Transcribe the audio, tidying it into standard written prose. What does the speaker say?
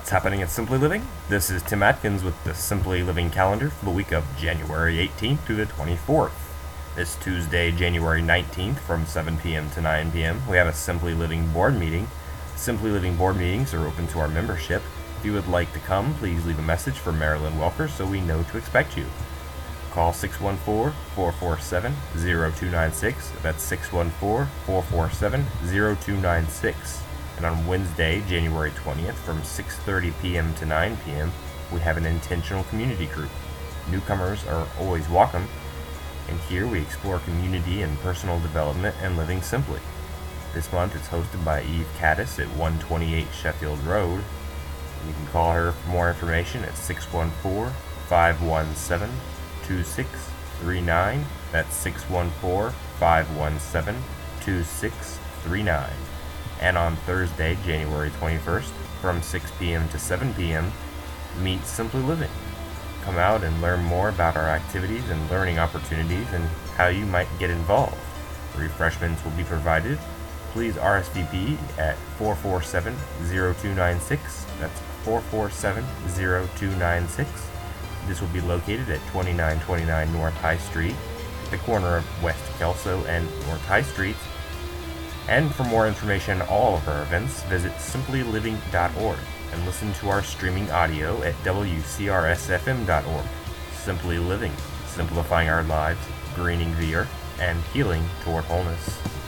What's happening at Simply Living? This is Tim Atkins with the Simply Living calendar for the week of January 18th to the 24th. This Tuesday, January 19th from 7 p.m. to 9 p.m., we have a Simply Living board meeting. Simply Living board meetings are open to our membership. If you would like to come, please leave a message for Marilyn Welker so we know to expect you. Call 614-447-0296. That's 614-447-0296. And on Wednesday, January 20th, from 6:30 p.m. to 9 p.m., we have an intentional community group. Newcomers are always welcome, and here we explore community and personal development and living simply. This month it's hosted by Eve Caddis at 128 Sheffield Road. You can call her for more information at 614-517-2639. That's 614-517-2639. And on Thursday, January 21st, from 6 p.m. to 7 p.m., meet Simply Living. Come out and learn more about our activities and learning opportunities and how you might get involved. Refreshments will be provided. Please RSVP at 447-0296. That's 447-0296. This will be located at 2929 North High Street, at the corner of West Kelso and North High Street. And for more information on all of our events, visit simplyliving.org and listen to our streaming audio at wcrsfm.org. Simply Living, simplifying our lives, greening the earth, and healing toward wholeness.